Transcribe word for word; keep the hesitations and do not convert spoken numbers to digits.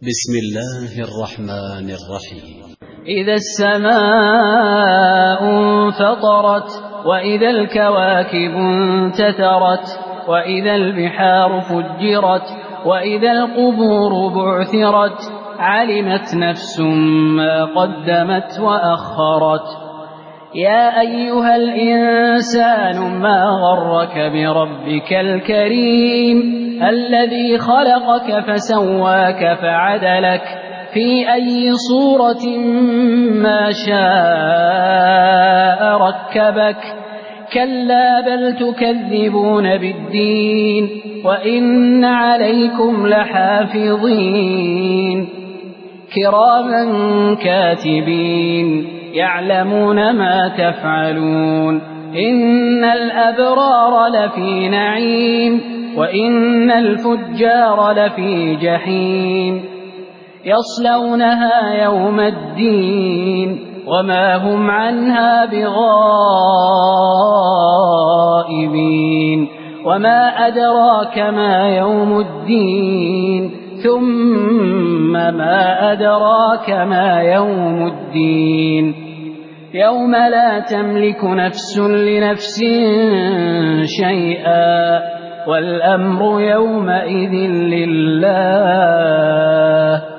بسم الله الرحمن الرحيم. إذا السماء انفطرت وإذا الكواكب انتثرت وإذا البحار فجرت وإذا القبور بعثرت علمت نفس ما قدمت وأخرت. يا أيها الإنسان ما غرك بربك الكريم الذي خلقك فسواك فعدلك في أي صورة ما شاء ركبك. كلا بل تكذبون بالدين وإن عليكم لحافظين كراما كاتبين يعلمون ما تفعلون. إن الأبرار لفي نعيم وإن الفجار لفي جحيم يصلونها يوم الدين وما هم عنها بغائبين. وما أدراك ما يوم الدين ثم ما أدراك ما يوم الدين يوم لا تملك نفس لنفس شيئا والأمر يومئذ لله.